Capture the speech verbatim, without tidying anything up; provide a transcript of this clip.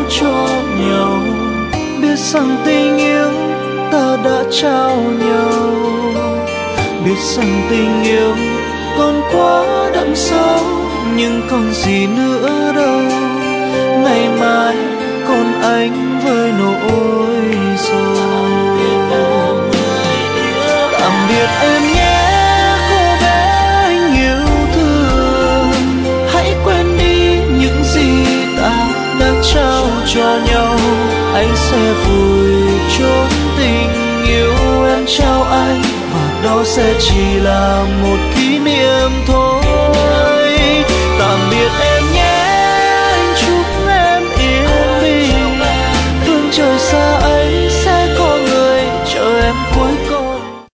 cho nhau, biết rằng tình yêu ta đã trao nhau, biết rằng tình yêu còn quá đậm sâu, nhưng còn gì nữa đâu. Ngày mai còn anh với nỗi sầu. Tạm biệt em nhé cô bé anh yêu thương, hãy quên đi những gì ta đã trao cho nhau. Anh sẽ vùi chôn tình yêu em trao anh, và đó sẽ chỉ là một kỷ niệm thôi. Tạm biệt em nhé, anh chúc em yên bình, phương trời xa